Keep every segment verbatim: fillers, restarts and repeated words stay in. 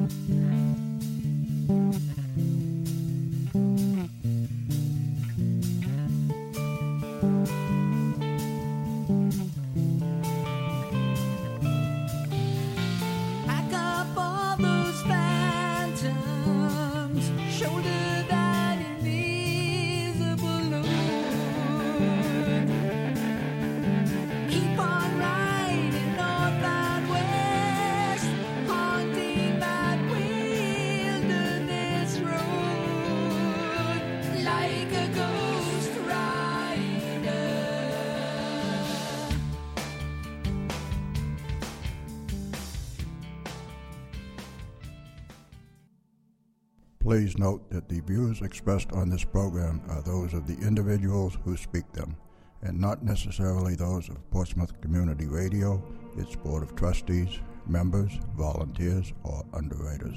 Please note that the views expressed on this program are those of the individuals who speak them, and not necessarily those of Portsmouth Community Radio, its Board of Trustees, members, volunteers, or underwriters.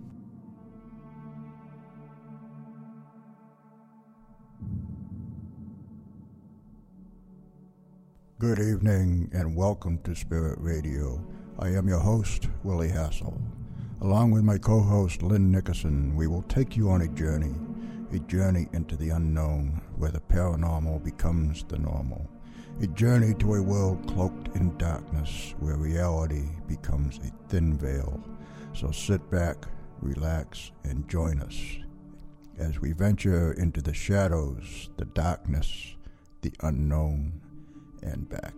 Good evening and welcome to Spirit Radio. I am your host, Willie Hassel. Along with my co-host, Lynn Nickerson, we will take you on a journey, a journey into the unknown, where the paranormal becomes the normal, a journey to a world cloaked in darkness, where reality becomes a thin veil. So sit back, relax, and join us as we venture into the shadows, the darkness, the unknown, and back.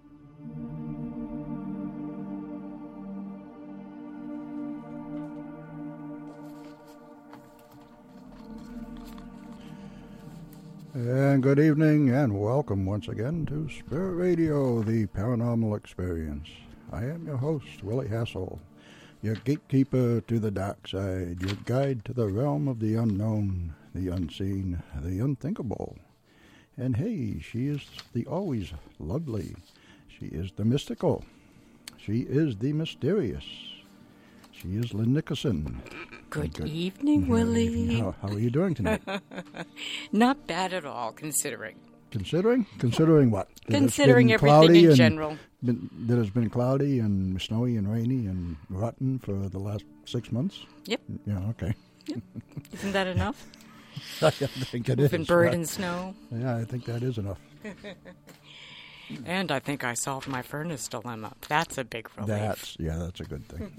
And good evening and welcome once again to Spirit Radio, the Paranormal Experience. I am your host, Willie Hassel, your gatekeeper to the dark side, your guide to the realm of the unknown, the unseen, the unthinkable. And hey, she is the always lovely. She is the mystical. She is the mysterious. She is Lynn Nickerson. Good, good evening, good Willie. Evening. How, how are you doing tonight? Not bad at all, considering. Considering? Considering what? That considering everything in and, general. Been, that it's been cloudy and snowy and rainy and rotten for the last six months? Yep. Yeah, okay. Yep. Isn't that enough? I think it We've is. been buried right? in snow. Yeah, I think that is enough. And I think I solved my furnace dilemma. That's a big relief. That's, yeah, that's a good thing.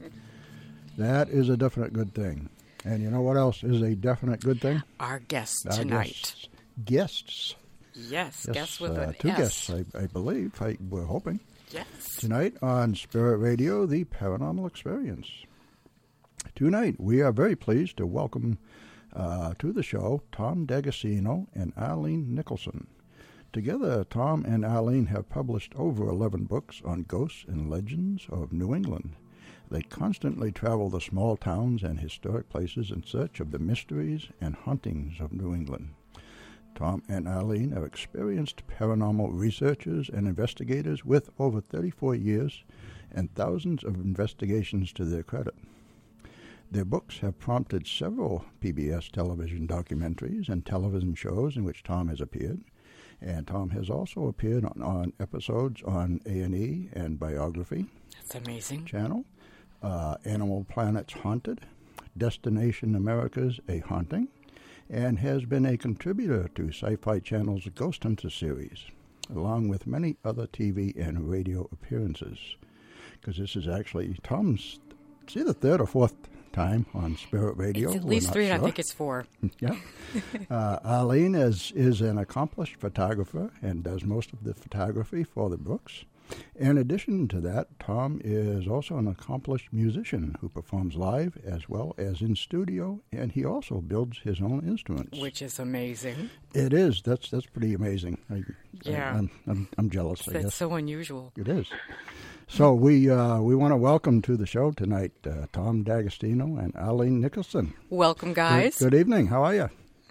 That is a definite good thing. And you know what else is a definite good thing? Our guests Our tonight. Guests. Guests. Yes, yes, guests with uh, an Two S. guests, I, I believe. I, we're hoping. Yes. Tonight on Spirit Radio, the Paranormal Experience. Tonight, we are very pleased to welcome uh, to the show Tom D'Agostino and Arlene Nicholson. Together, Tom and Arlene have published over eleven books on ghosts and legends of New England. They constantly travel the small towns and historic places in search of the mysteries and hauntings of New England. Tom and Arlene are experienced paranormal researchers and investigators with over thirty-four years and thousands of investigations to their credit. Their books have prompted several P B S television documentaries and television shows in which Tom has appeared. And Tom has also appeared on, on episodes on A and E and Biography. That's amazing. Channel. Uh, Animal Planet's Haunted, Destination America's A Haunting, and has been a contributor to Sci-Fi Channel's Ghost Hunter series, along with many other T V and radio appearances. Because this is actually Tom's, it's either third or fourth time on Spirit Radio. It's at least three, sure. and I think it's four. Yeah. uh, Arlene is, is an accomplished photographer and does most of the photography for the books. In addition to that, Tom is also an accomplished musician who performs live as well as in studio, and he also builds his own instruments. Which is amazing. It is. That's that's pretty amazing. I, yeah. I, I'm, I'm, I'm jealous, I That's guess. so unusual. It is. So we uh, we want to welcome to the show tonight uh, Tom D'Agostino and Arlene Nicholson. Welcome, guys. Good, good evening. How are you?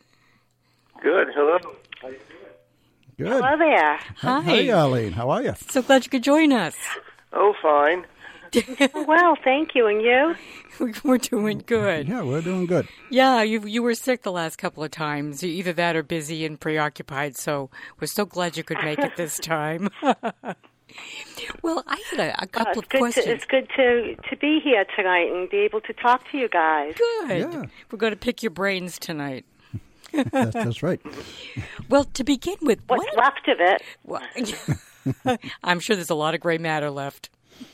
Good. Hello. How you Good. Hello there. Hi. Hi, Arlene. How are you? So glad you could join us. Oh, fine. Well, thank you. And you? We're doing good. Yeah, we're doing good. Yeah, you you were sick the last couple of times. Either that or busy and preoccupied, so we're so glad you could make it this time. Well, I had a, a Uh, couple it's of good questions. To, it's good to, to be here tonight and be able to talk to you guys. Good. Yeah. We're going to pick your brains tonight. That's, that's right. Well, to begin with, What's what? left of it? Well, I'm sure there's a lot of gray matter left.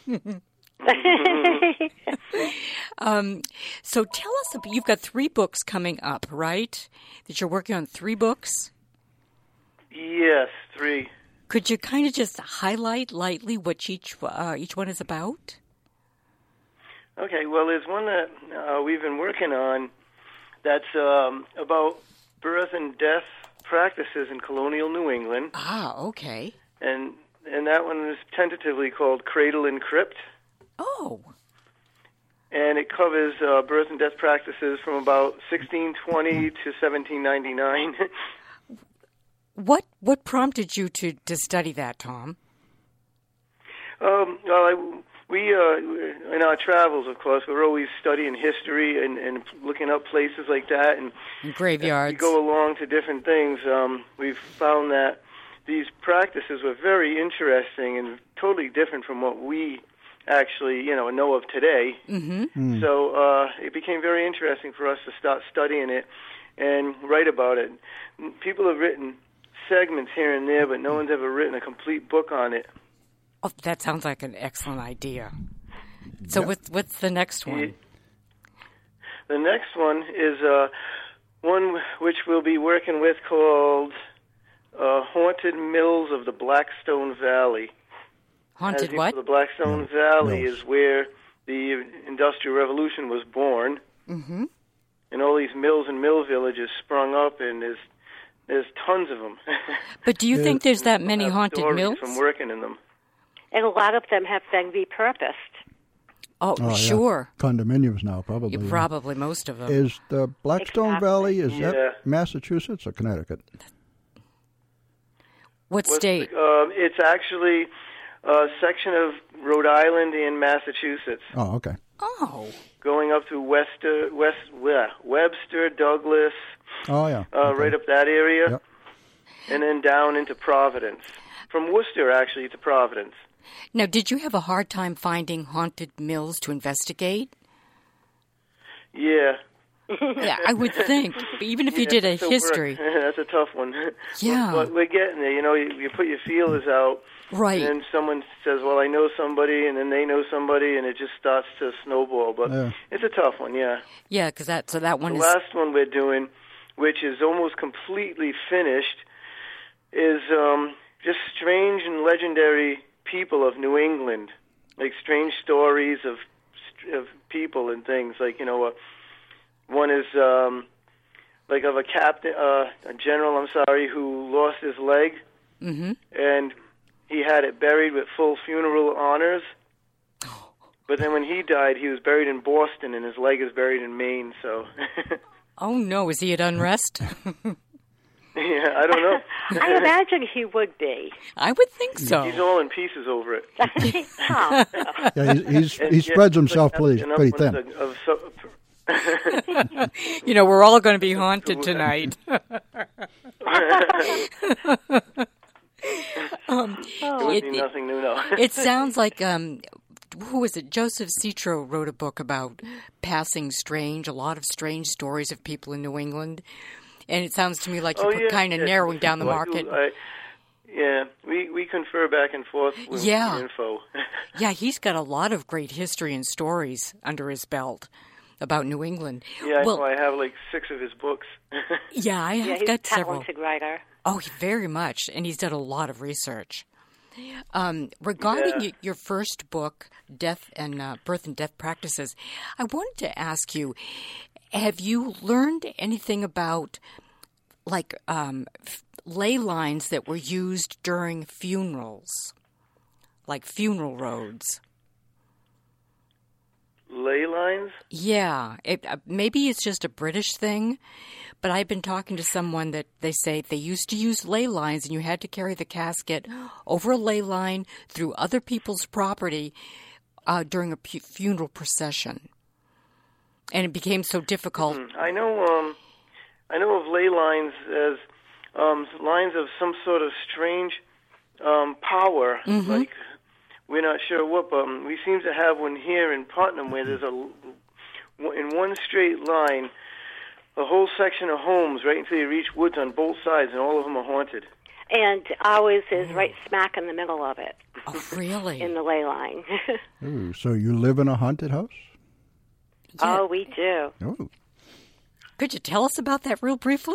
um, so tell us, about, you've got three books coming up, right? That you're working on three books? Yes, three. Could you kind of just highlight lightly what each uh, each one is about? Okay, well, there's one that uh, we've been working on that's um, about birth and death practices in colonial New England, Ah, okay. and and that one is tentatively called Cradle and Crypt, Oh, and it covers uh, birth and death practices from about sixteen twenty to seventeen ninety-nine. what what prompted you to, to study that, Tom? Um, well, I, we, uh, in our travels, of course, we're always studying history and, and looking up places like that. And In as graveyards. we go along to different things, um, we've found that these practices were very interesting and totally different from what we actually, you know, know of today. Mm-hmm. So uh, it became very interesting for us to start studying it and write about it. People have written segments here and there, but no one's ever written a complete book on it. Oh, that sounds like an excellent idea. So Yep. what's, what's the next one? The next one is uh, one which we'll be working with called uh, Haunted Mills of the Blackstone Valley. Haunted As you what? know, the Blackstone Yeah, Valley mills. is where the Industrial Revolution was born. Mm-hmm. And all these mills and mill villages sprung up, and there's there's tons of them. But do you Yeah. think there's that many Have haunted stories mills? from working in them. And a lot of them have been repurposed. Oh, Oh, yeah. sure. Condominiums now, probably. Yeah, probably most of them. Is the Blackstone Exactly. Valley, is Yeah. that Massachusetts or Connecticut? What What's state? the- uh, it's actually a section of Rhode Island and Massachusetts, Oh, okay. Oh, going up to Wester, West, yeah, Webster, Douglas, Oh, yeah. uh, okay. right up that area, Yep. and then down into Providence. From Worcester, actually, to Providence. now did you have a hard time finding haunted mills to investigate? Yeah. Yeah, I would think. Even if you Yeah, did a that's work. history. That's a tough one. Yeah. But we're getting there. You know, you, you put your feelers out, Right. and then someone says, well, I know somebody, and then they know somebody, and it just starts to snowball. But Yeah. it's a tough one, yeah. Yeah, because that so that one The is last one we're doing, which is almost completely finished, is um, just strange and legendary people of New England, like strange stories of of people and things. Like you know, uh, one is um, like of a captain, uh, a general. I'm sorry, who lost his leg, mm-hmm. and he had it buried with full funeral honors. But then when he died, he was buried in Boston, and his leg is buried in Maine. So. Oh no, is he at unrest? Yeah, I don't know. I imagine he would be. I would think so. He's all in pieces over it. Oh. Yeah, he's, he's, And he yet spreads he's himself like pretty, enough pretty ones thin. Of, of so, You know, we're all going to be haunted tonight. um, it would it, be nothing new, no. it sounds like um, who was it? Joseph Citro wrote a book about passing strange, a lot of strange stories of people in New England, and it sounds to me like you're Oh, yeah, kind of yeah. narrowing down the Well, I market. do- I- yeah, we, we confer back and forth with Yeah. info. Yeah, he's got a lot of great history and stories under his belt about New England. Yeah, I well, know. I have like six of his books. yeah, I Yeah, have he's a got several. talented writer. Oh, very much, and he's done a lot of research. Um, regarding Yeah. y- your first book, Death and uh, Birth and Death Practices, I wanted to ask you: have you learned anything about, like, um, f- ley lines that were used during funerals, like funeral roads? Ley lines? Yeah, it, uh, maybe it's just a British thing, but I've been talking to someone that they say they used to use ley lines and you had to carry the casket over a ley line through other people's property uh, during a pu- funeral procession. And it became so difficult. Hmm. I know um, I know of ley lines as um, lines of some sort of strange um, power. Mm-hmm. Like, we're not sure what, but um, we seem to have one here in Putnam where there's a, in one straight line, a whole section of homes right until you reach woods on both sides, and all of them are haunted. And ours is right smack in the middle of it. Oh, really? In the ley line. Ooh, so you live in a haunted house? Yeah. Oh, we do. Oh. Could you tell us about that real briefly?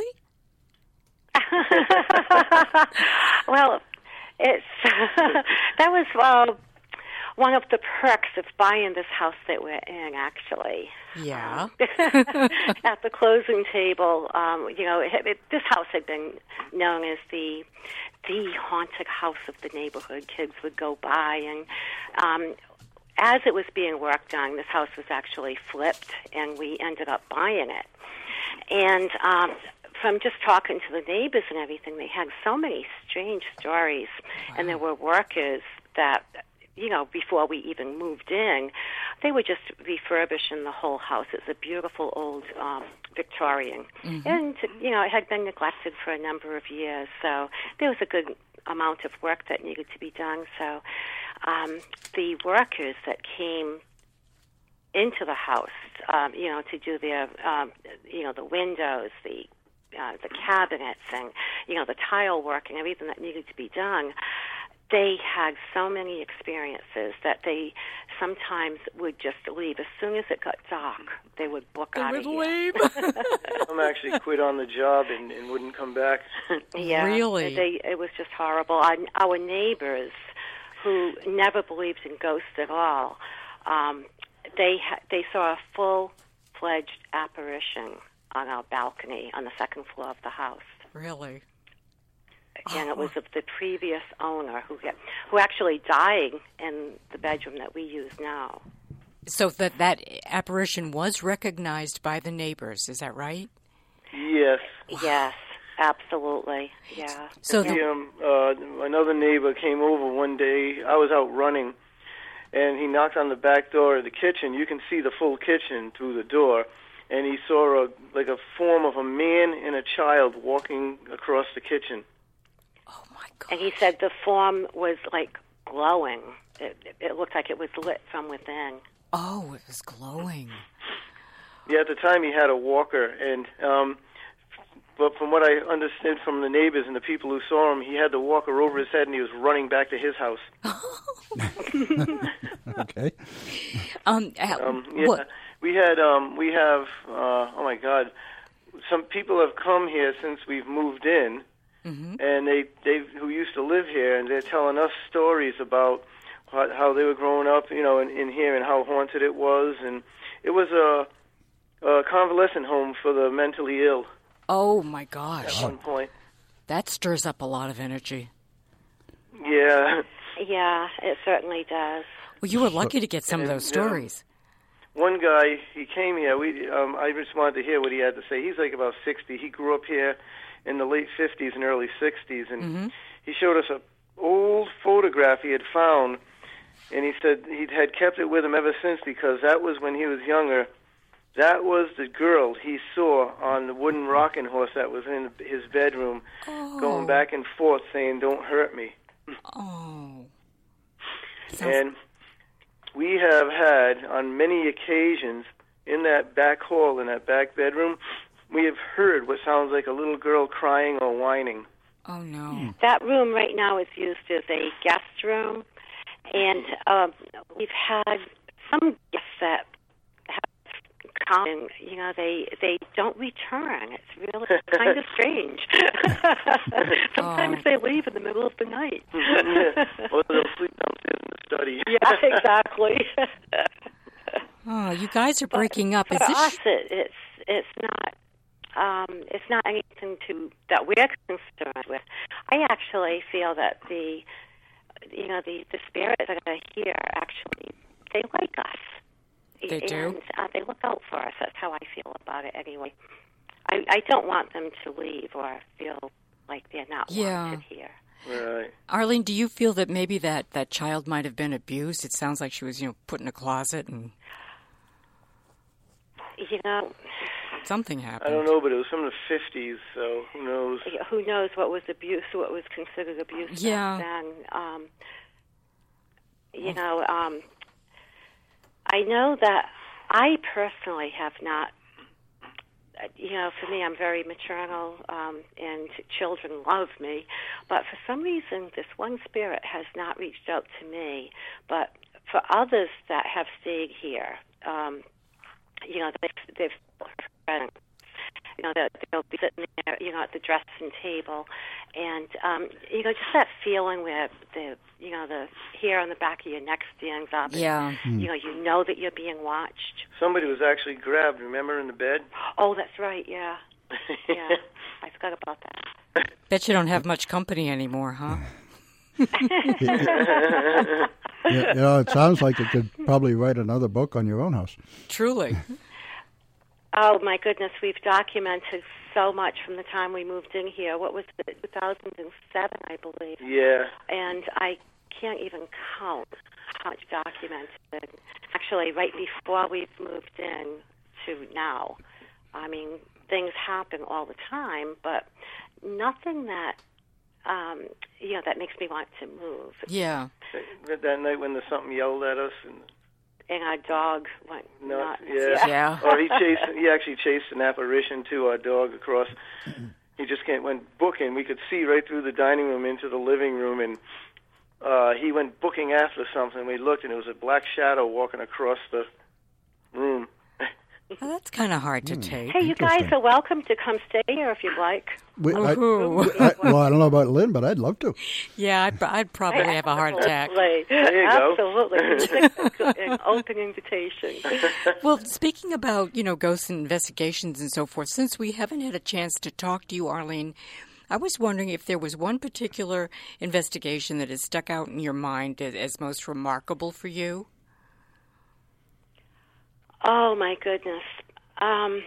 Well, it's that was uh, one of the perks of buying this house that we're in, actually. Yeah. At the closing table, um, you know, it, it, this house had been known as the the haunted house of the neighborhood. Kids would go by, and um, as it was being worked on, this house was actually flipped, and we ended up buying it. And um, from just talking to the neighbors and everything, they had so many strange stories, wow. And there were workers that, you know, before we even moved in, they were just refurbishing the whole house. It's a beautiful old um, Victorian. Mm-hmm. And, you know, it had been neglected for a number of years, so there was a good amount of work that needed to be done. So um, the workers that came into the house, um, you know, to do their, um, you know, the windows, the uh, the cabinets, and, you know, the tile work and everything that needed to be done, they had so many experiences that they sometimes would just leave. As soon as it got dark, they would book they out would of here. leave. Some actually quit on the job and, and wouldn't come back. Yeah, really? They, it was just horrible. Our, our neighbors, who never believed in ghosts at all, um, they ha- they saw a full-fledged apparition on our balcony on the second floor of the house. Really? And it was of the previous owner who get, who actually died in the bedroom that we use now. So that that apparition was recognized by the neighbors, is that right? Yes. Yes, absolutely. Yeah. So the, the, um, uh, another neighbor came over one day. I was out running, and he knocked on the back door of the kitchen. You can see the full kitchen through the door, and he saw a like a form of a man and a child walking across the kitchen. Oh my God! And he said the form was like glowing. It, it looked like it was lit from within. Oh, it was glowing. Yeah, at the time he had a walker, and um, but from what I understood from the neighbors and the people who saw him, he had the walker over his head and he was running back to his house. Okay. Um, uh, um, yeah, what? we had um, we have uh, oh my God, some people have come here since we've moved in, mm-hmm. and they they who used to live here, and they're telling us stories about how, how they were growing up, you know, in, in here, and how haunted it was, and it was a, a convalescent home for the mentally ill. Oh my gosh! At one point, that stirs up a lot of energy. Yeah. Yeah, it certainly does. Well, you were lucky to get some and, of those stories. Yeah. One guy, he came here. We, um, I just wanted to hear what he had to say. He's like about sixty. He grew up here in the late fifties and early sixties, and mm-hmm. he showed us an old photograph he had found, and he said he had kept it with him ever since because that was when he was younger. That was the girl he saw on the wooden rocking horse that was in his bedroom, oh. going back and forth saying, "Don't hurt me." Oh. Sounds... And we have had, on many occasions, in that back hall, in that back bedroom, we have heard what sounds like a little girl crying or whining. Oh, no. That room right now is used as a guest room, and uh, we've had some guests that have come, and, you know, they, they don't return. It's really kind of strange. Sometimes oh. they leave in the middle of the night. Yeah. Or they'll sleep downstairs in the study. Yeah, exactly. Oh, you guys are breaking but up. For Is this... us, it, it's it's not um, it's not anything to that we're concerned with. I actually feel that the you know the, the spirits that are here actually they like us. They do? And uh, they look out for us. That's how I feel about it anyway. I, I don't want them to leave or feel like they're not yeah. wanted here. Right. Arlene, do you feel that maybe that, that child might have been abused? It sounds like she was, you know, put in a closet and... You know, Something happened. I don't know, but it was from the fifties, so who knows? Who knows what was abuse, what was considered abuse Yeah. back then. Um, you know, um, I know that I personally have not, you know, for me, I'm very maternal, um, and children love me. But for some reason, this one spirit has not reached out to me. But for others that have stayed here, um, you know, they've, they've friends. You know, that they'll be sitting there, you know, at the dressing table, and um, you know, just that feeling where the, you know, the hair on the back of your neck stands up. And, Yeah. you know, you know that you're being watched. Somebody was actually grabbed, remember, in the bed? Oh, that's right. Yeah, yeah. I forgot about that. Bet you don't have much company anymore, huh? Yeah, you know, it sounds like you could probably write another book on your own house. Truly. Oh my goodness, we've documented so much from the time we moved in here. What was it, two thousand seven, I believe? Yeah. And I can't even count how much documented. Actually, right before we moved in to now, I mean, things happen all the time, but nothing that, um, you know, that makes me want to move. Yeah. That, that night when the something yelled at us and And our dog went nuts. nuts. Yeah. Yeah. Or he chased. He actually chased an apparition to our dog across. He just came, went booking. We could see right through the dining room into the living room, and uh, he went booking after something. We looked, and it was a black shadow walking across the room. Well, that's kind of hard to take. Hey, you guys are welcome to come stay here if you'd like. We, I, Woohoo. I, well, I don't know about Lynn, but I'd love to. Yeah, I'd, I'd probably have a heart attack. Absolutely. There you go. Absolutely. An open invitation. Well, speaking about, you know, ghosts and investigations and so forth, since we haven't had a chance to talk to you, Arlene, I was wondering if there was one particular investigation that has stuck out in your mind as, as most remarkable for you. Oh, my goodness. Um,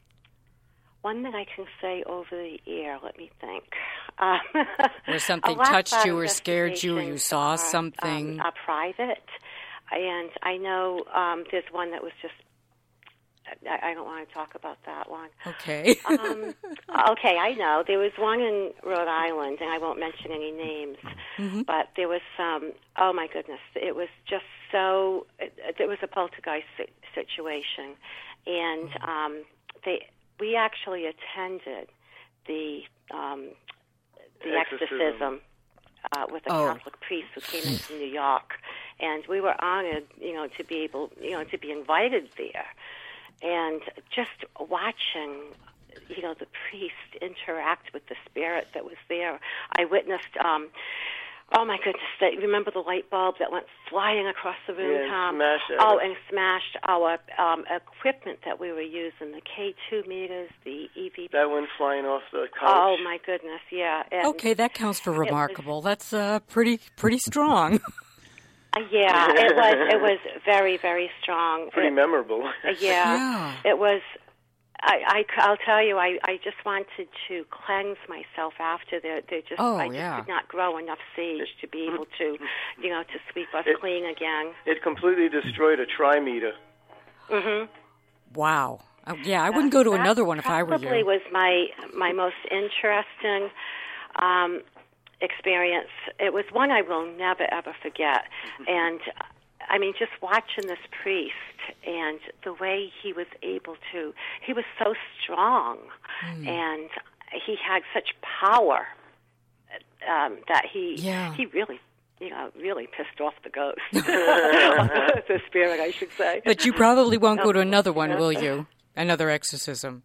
one that I can say over the air, let me think. Um, Or something a lot touched of you or scared you or you investigations saw are, something. Um, are private. And I know um, there's one that was just, I, I don't want to talk about that one. Okay. um, okay, I know. There was one in Rhode Island, and I won't mention any names, Mm-hmm. but there was some, oh my goodness, it was just so, it, it was a poltergeist si- situation. And um, they, we actually attended the, um, the Exorcism. exorcism uh, with a Oh. Catholic priest who came in from New York. And we were honored, you know, to be able, you know, to be invited there. And just watching, you know, the priest interact with the spirit that was there. I witnessed, um, oh my goodness, that, remember the light bulb that went flying across the room, Yeah, and Tom? smashed it. Oh, and smashed our um, equipment that we were using, the K two meters, the E V. That went flying off the couch. Oh my goodness, yeah. And, Okay, that counts for was- remarkable. That's uh, pretty pretty strong. uh, yeah, it was. It was very, very strong. Pretty It- memorable. Uh, yeah, Yeah. it was. I, I, will tell you, I, I just wanted to cleanse myself after there. There just, Oh, I just yeah. could not grow enough sage to be able to, you know, to sweep us It- clean again. It completely destroyed a trimeter. Mm-hmm. Wow. Uh, yeah, I wouldn't go to another one if I were Probably you. was my my most interesting um, experience. It was one I will never ever forget, and I mean, just watching this priest and the way he was able to, he was so strong, Hmm. and he had such power um, that he Yeah. he really. You know, really pissed off the ghost, the spirit, I should say. But you probably won't go to another one, will you? Another exorcism.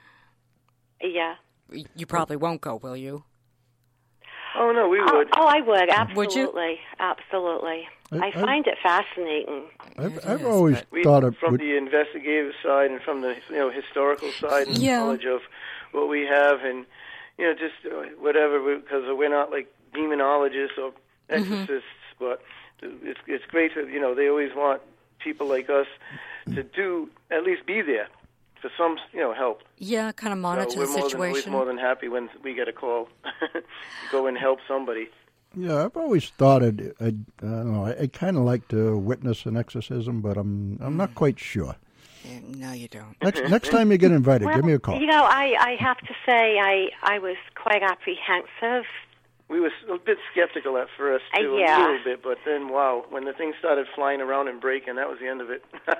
Yeah. You probably won't go, will you? Oh, no, we Oh, would. oh, I would absolutely, Would you? absolutely. I- I, I- find it fascinating. I've, It I've is, always but- We, thought it from would. the investigative side and from the you know historical side and Yeah. knowledge of what we have, and you know just uh, whatever, because we're not like demonologists or exorcists, but it's it's great to you know they always want people like us to do at least be there for some you know help. Yeah, kind of monitor so we're the more than, always situation. more than happy when we get a call to go and help somebody. Yeah, I've always thought it. I, I don't know. I, I kind of like to witness an exorcism, but I'm I'm not quite sure. Yeah, no, you don't. Next, next time you get invited, Well, give me a call. You know, I, I have to say I, I was quite apprehensive. We were a bit skeptical at first, Uh, too, yeah. a little bit, but then, wow, when the thing started flying around and breaking, that was the end of it.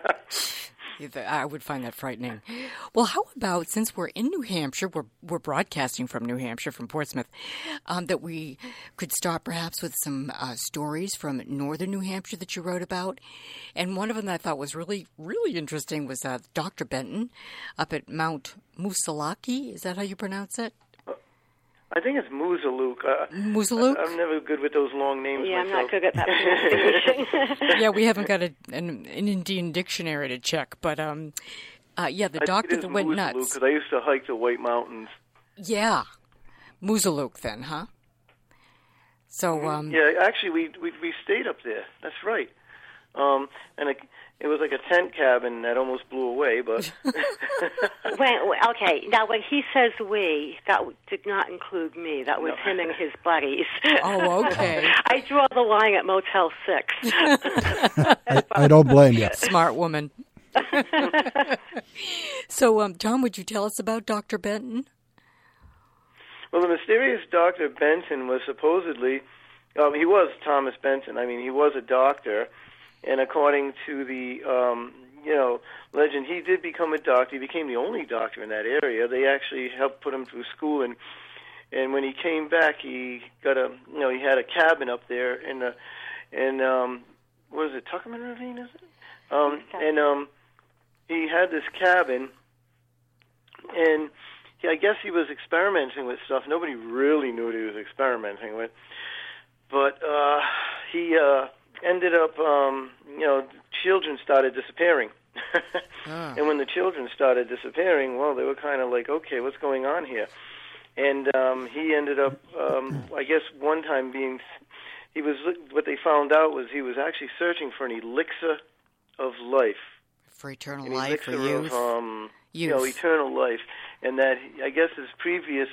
I would find that frightening. Well, how about, since we're in New Hampshire, we're we're broadcasting from New Hampshire, from Portsmouth, um, that we could start perhaps with some uh, stories from northern New Hampshire that you wrote about. And one of them that I thought was really, really interesting was uh, Doctor Benton up at Mount Moosilauke. Is that how you pronounce it? I think it's Moosilauke. Uh, Moosilauke? I, I'm never good with those long names Yeah, myself. I'm not good at that pronunciation. Yeah, we haven't got a, an, an Indian dictionary to check, but um, uh, yeah, the I doctor think it that is went Moosilauke, nuts. because I used to hike the White Mountains. Yeah, Moosilauke then, huh? So um, Yeah, actually, we, we we stayed up there. That's right. Um, and it, it was like a tent cabin that almost blew away, but when, okay, now when he says we, that w- did not include me. That was No. him and his buddies. Oh, okay. I draw the line at Motel six. I, I don't blame you. Smart woman. So, um, Tom, would you tell us about Doctor Benton? well, the mysterious Doctor Benton was supposedly, um, he was Thomas Benton. I mean, he was a doctor, and according to the, um, you know, legend, he did become a doctor. He became the only doctor in that area. They actually helped put him through school, and and when he came back, he got a, you know, he had a cabin up there in the, in um, what is it, Tuckerman Ravine, is it? Um, and um, he had this cabin, and he, I guess he was experimenting with stuff. Nobody really knew what he was experimenting with, but uh, he uh, ended up, um, you know, children started disappearing. Ah. And when the children started disappearing, well, they were kind of like, okay, what's going on here? And um, he ended up, um, I guess, one time being, he was, what they found out was he was actually searching for an elixir of life. For eternal An life or elixir youth? of, um, you Youth. know, eternal life. And that, I guess, his previous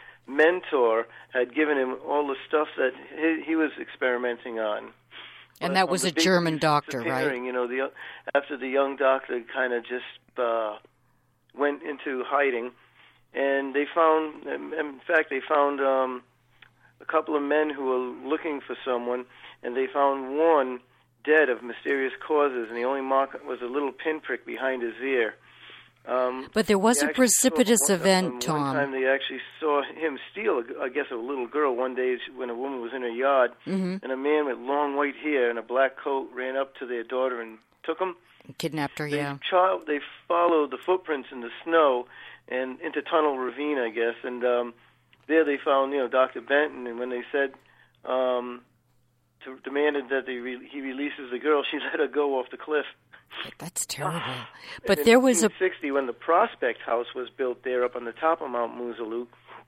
mentor had given him all the stuff that he, he was experimenting on. And But that on was the a big German doctor, right? disappearing, You know, the after the young doctor kind of just uh, went into hiding, and they found, in fact, they found um, a couple of men who were looking for someone, and they found one dead of mysterious causes, and the only mark was a little pinprick behind his ear. Um, But there was they a actually saw- precipitous one, event, One Tom. time they actually saw him steal, I guess, a little girl one day when a woman was in her yard, Mm-hmm. and a man with long white hair and a black coat ran up to their daughter and took him. Kidnapped her, They, yeah. child, they followed the footprints in the snow and into Tunnel Ravine, I guess, and um, there they found, you know, Doctor Benton, and when they said, um, to, demanded that they re- he releases the girl, she let her go off the cliff. That's terrible. But there was a... In nineteen sixty, when the Prospect House was built there up on the top of Mount Moosilauke,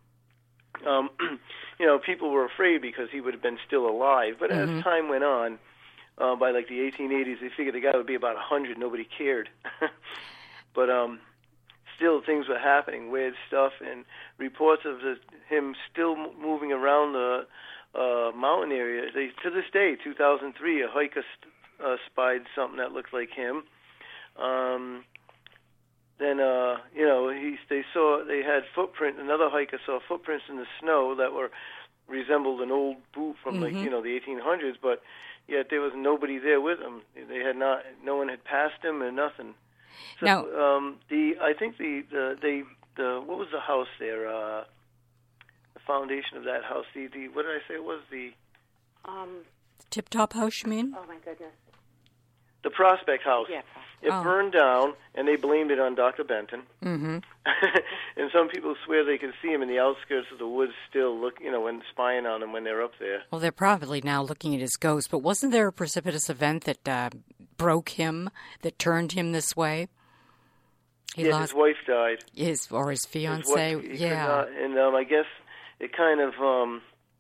um, you know, people were afraid because he would have been still alive. But Mm-hmm. as time went on, uh, by like the eighteen eighties, they figured the guy would be about one hundred. Nobody cared. But um, still, things were happening, weird stuff, and reports of the, him still m- moving around the uh, mountain area. They, to this day, two thousand three, a hiker st- uh, spied something that looked like him. Um, then, uh, you know, he, they saw, they had footprint, another hiker saw footprints in the snow that were, resembled an old boot from, like, you know, the eighteen hundreds, but yet there was nobody there with him. They had not, no one had passed him or nothing. So, Now- um, the, I think the, the, they, the, what was the house there, uh, the foundation of that house, the, the, what did I say it was, the, Um, Tip-Top House, you mean? oh, my goodness. the Prospect House. Yeah. It Oh. burned down, and they blamed it on Doctor Benton. Mm-hmm. And some people swear they can see him in the outskirts of the woods still, look, you know, when spying on him when they're up there. Well, they're probably now looking at his ghost, but wasn't there a precipitous event that uh, broke him, that turned him this way? He yeah, lost his wife died. his or his His fiancee. wife- he could Yeah. not- and um, I guess it kind of, um,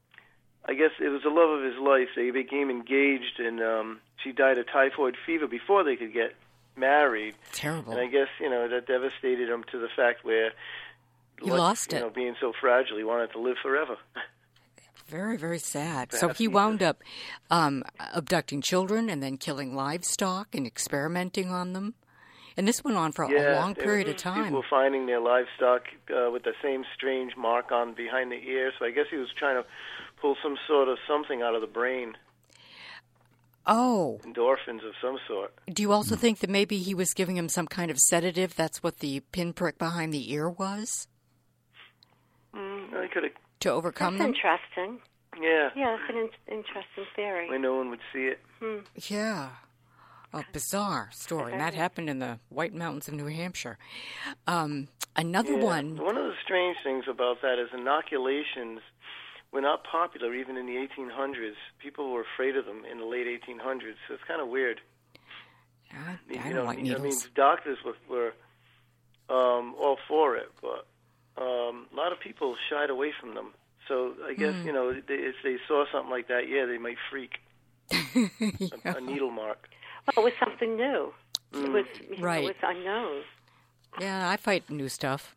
I guess it was the love of his life. They became engaged, and um, she died of typhoid fever before they could get married. Terrible. And I guess, you know, that devastated him to the fact where He like, lost you it. know, being so fragile, he wanted to live forever. Very, very sad. So Perhaps he he wound up um, abducting children and then killing livestock and experimenting on them. And this went on for yeah, a long period of people time. People were finding their livestock uh, with the same strange mark on behind the ear. So I guess he was trying to pull some sort of something out of the brain. Oh. Endorphins of some sort. Do you also think that maybe he was giving him some kind of sedative? That's what the pinprick behind the ear was? Mm, I could have. To overcome That's them? interesting. Yeah. Yeah, it's an in- interesting theory. Where no one would see it. Hmm. Yeah. A bizarre story. And that happened in the White Mountains of New Hampshire. Um, another yeah. one. One of the strange things about that is inoculations were not popular even in the eighteen hundreds. People were afraid of them in the late eighteen hundreds. So it's kind of weird. I, You I don't know, like I mean, needles. doctors were, were um, all for it, but um, a lot of people shied away from them. So I guess, Mm. you know, they, if they saw something like that, yeah, they might freak. Yeah. a, a needle mark. Well, it was something new. Mm. It was you know, Right. it was unknown. Yeah, I fight new stuff.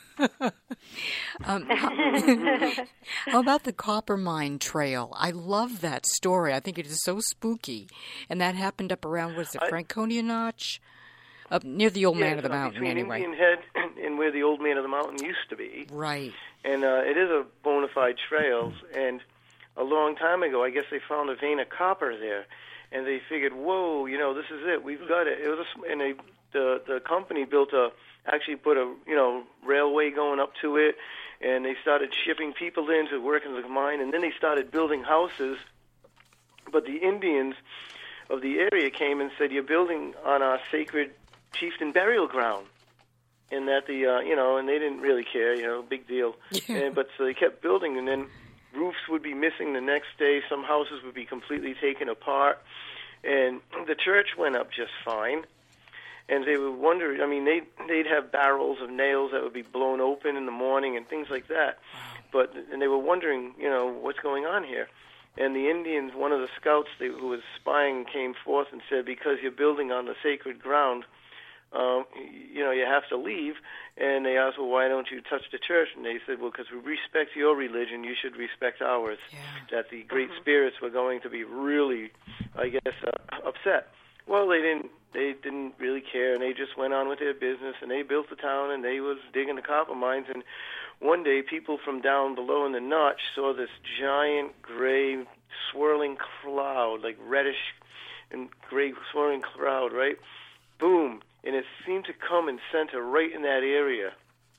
um, how, how about the Copper Mine Trail? I love that story. I think it is so spooky. And that happened up around, what is it, I- Franconia Notch? Up near the Old yeah, Man of the it's, uh, Mountain, between anyway. Indian Head and where the Old Man of the Mountain used to be. Right. And uh, it is a bona fide trail. And a long time ago, I guess they found a vein of copper there. And they figured, whoa, you know, this is it. We've got it. It was a, and they, the the company built a, actually put a, you know, railway going up to it. And they started shipping people in to work in the mine. And then they started building houses. But the Indians of the area came and said, you're building on our sacred chieftain burial ground. And that the, uh, you know, and they didn't really care, you know, big deal. Yeah. And, but so they kept building, and then roofs would be missing the next day. Some houses would be completely taken apart. And the church went up just fine. And they would wonder, I mean, they'd, they'd have barrels of nails that would be blown open in the morning and things like that. But, and they were wondering, you know, what's going on here? And the Indians, one of the scouts they, who was spying came forth and said, because you're building on the sacred ground, um, you know, you have to leave. And they asked, well, why don't you touch the church? And they said, well, because we respect your religion, you should respect ours. Yeah. That the great spirits were going to be really, I guess, uh, upset. Well, they didn't. They didn't really care, and they just went on with their business. And they built the town, and they was digging the copper mines. And one day, people from down below in the notch saw this giant gray swirling cloud, like reddish and gray swirling cloud, right? Boom. And it seemed to come and center right in that area.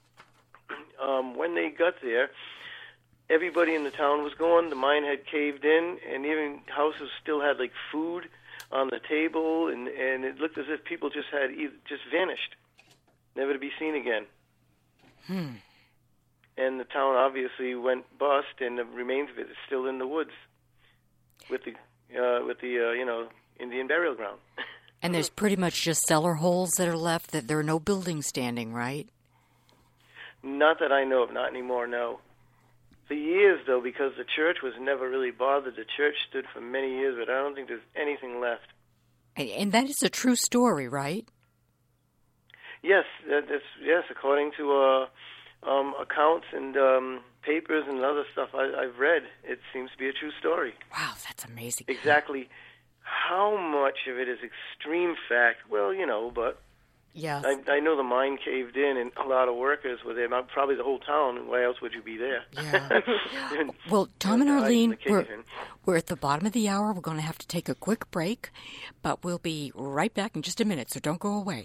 Um, when they got there, everybody in the town was gone. The mine had caved in, and even houses still had like food on the table, and, and it looked as if people just had either, just vanished, never to be seen again. Hmm. And the town obviously went bust, and the remains of it is still in the woods with the uh, with the uh, you know Indian burial ground. And there's pretty much just cellar holes that are left, that there are no buildings standing, right? Not that I know of, not anymore, no. For years, though, because the church was never really bothered, the church stood for many years, but I don't think there's anything left. And, and that is a true story, right? Yes, that, that's, yes, according to uh, um, accounts and um, papers and other stuff I, I've read, it seems to be a true story. Wow, that's amazing. Exactly how much of it is extreme fact, well, you know, but Yes. I, I know the mine caved in and a lot of workers were there, not probably the whole town. Why else would you be there? Yeah. And, Well, Tom and uh, died in Arlene, the we're, cave-in. we're at the bottom of the hour. We're going to have to take a quick break, but we'll be right back in just a minute, so don't go away.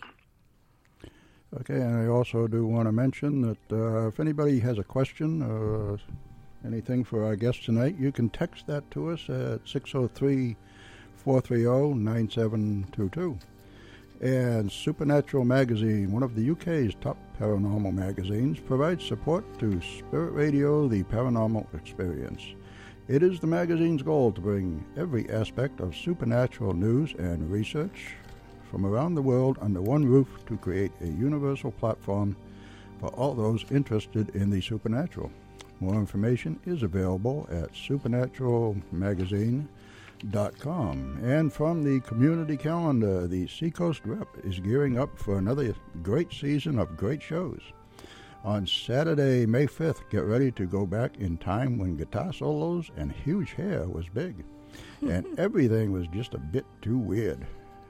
Okay, and I also do want to mention that uh, if anybody has a question or anything for our guest tonight, you can text that to us at six oh three, four three oh, nine seven two two. And Supernatural Magazine, one of the U K's top paranormal magazines, provides support to Spirit Radio, the Paranormal Experience. It is the magazine's goal to bring every aspect of supernatural news and research from around the world under one roof to create a universal platform for all those interested in the supernatural. More information is available at supernatural magazine dot com. And from the community calendar, the Seacoast Rep is gearing up for another great season of great shows. On Saturday, May fifth, get ready to go back in time when guitar solos and huge hair was big, and everything was just a bit too weird.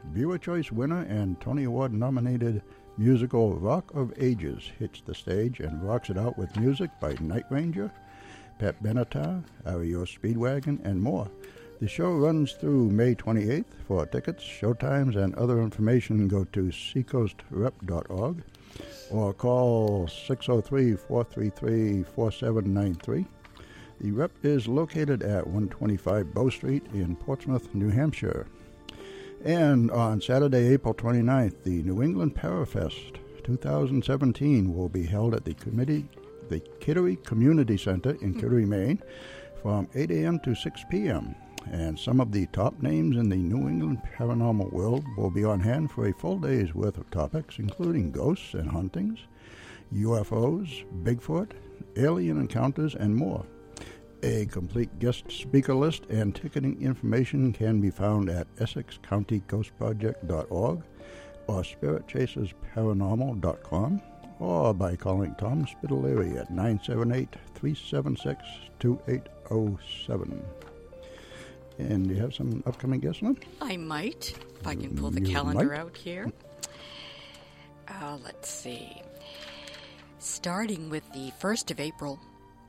Viewer Choice winner and Tony Award nominated musical Rock of Ages hits the stage and rocks it out with music by Night Ranger, Pat Benatar, R E O Speedwagon, and more. The show runs through May twenty-eighth. For tickets, showtimes, and other information, go to seacoast rep dot org or call six oh three, four three three, four seven nine three. The Rep is located at one twenty-five Bow Street in Portsmouth, New Hampshire. And on Saturday, April twenty-ninth, the New England Parafest twenty seventeen will be held at the committee, the Kittery Community Center in Kittery, Maine, from eight a.m. to six p.m. And some of the top names in the New England paranormal world will be on hand for a full day's worth of topics, including ghosts and hauntings, U F Os, Bigfoot, alien encounters, and more. A complete guest speaker list and ticketing information can be found at essex county ghost project dot org or spirit chasers paranormal dot com or by calling Tom Spitaleri at nine seven eight, three seven six, two eight zero seven. And do you have some upcoming guests on? I might, if I can pull the You calendar might. out here. Uh, let's see. Starting with the first of April,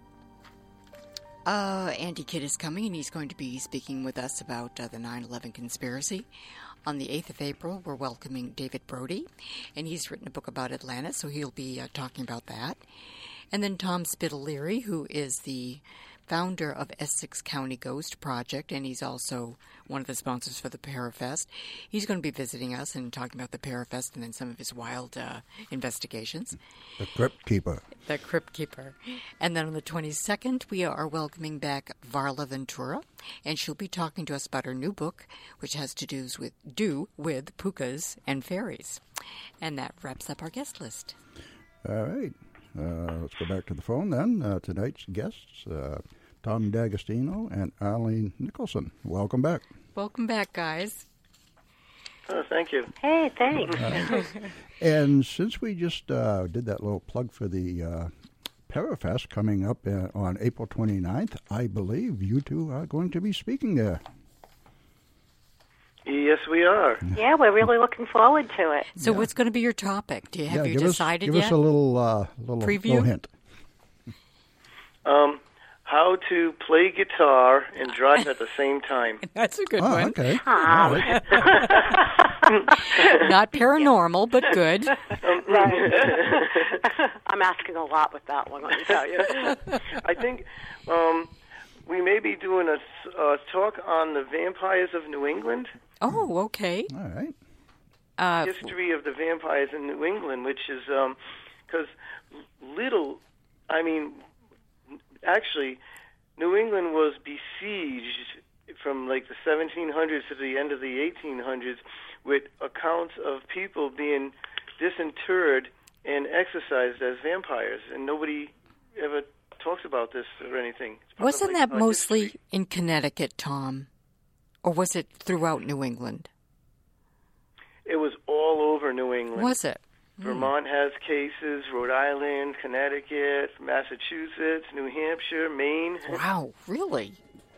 uh, Andy Kidd is coming, and he's going to be speaking with us about uh, the nine eleven conspiracy. On the eighth of April, we're welcoming David Brody, and he's written a book about Atlantis, so he'll be uh, talking about that. And then Tom Spitaleri, who is the founder of Essex County Ghost Project, and he's also one of the sponsors for the Parafest. He's going to be visiting us and talking about the Parafest and then some of his wild uh, investigations. The Crypt Keeper. The Crypt Keeper. And then on the twenty-second, we are welcoming back Varla Ventura, and she'll be talking to us about her new book, which has to do with, do with pukas and fairies. And that wraps up our guest list. All right. Uh, let's go back to the phone then. Uh, tonight's guests, uh, Tom D'Agostino and Arlene Nicholson. Welcome back. Welcome back, guys. Oh, thank you. Hey, thanks. Uh, and since we just uh, did that little plug for the uh, Parafest coming up uh, on April twenty-ninth, I believe you two are going to be speaking there. Yes, we are. Yeah, we're really looking forward to it. So what's going to be your topic? Do you have yeah, you give decided us, give yet? us a little, uh, little, Preview? little hint. Um, how to play guitar and drive at the same time. That's a good Oh, one. okay. Ah. All right. Not paranormal, but good. Right. I'm asking a lot with that one, let me tell you. I think um, we may be doing a uh, talk on the vampires of New England, Oh, okay. All right. Uh, history of the vampires in New England, which is because um, little, I mean, actually, New England was besieged from like the seventeen hundreds to the end of the eighteen hundreds with accounts of people being disinterred and exorcised as vampires, and nobody ever talks about this or anything. It's part of, wasn't like, that our mostly history. in Connecticut, Tom? Or was it throughout New England? It was all over New England. Was it? Vermont has cases, Rhode Island, Connecticut, Massachusetts, New Hampshire, Maine. Wow, really?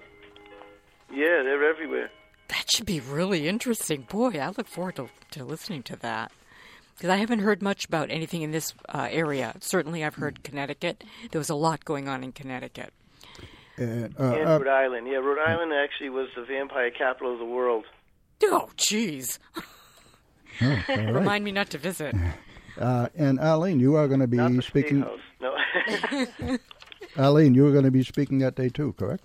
Yeah, they're everywhere. That should be really interesting. Boy, I look forward to, to listening to that. Because I haven't heard much about anything in this uh, area. Certainly I've heard Connecticut. There was a lot going on in Connecticut. And, uh, And uh, Rhode Island. Yeah, Rhode Island actually was the vampire capital of the world. Oh, jeez. oh, all right. Remind me not to visit. Uh, and Arlene, you are going to be Not the speaking. State House. No. Arlene, you are going to be speaking that day too, correct?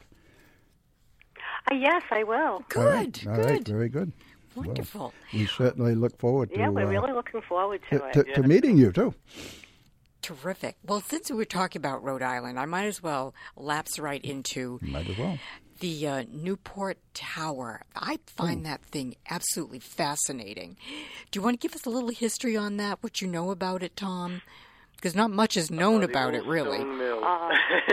Uh, yes, I will. Good, All right. All good. right. Very good. Wonderful. Well, we certainly look forward to Yeah, we're uh, really looking forward to to, it. to, to meeting you too. Terrific. Well, since we were talking about Rhode Island, I might as well lapse right into Might as well. the uh, Newport Tower. I find that thing absolutely fascinating. Do you want to give us a little history on that, what you know about it, Tom? Because not much is known The about old it, really. stone mill. Uh,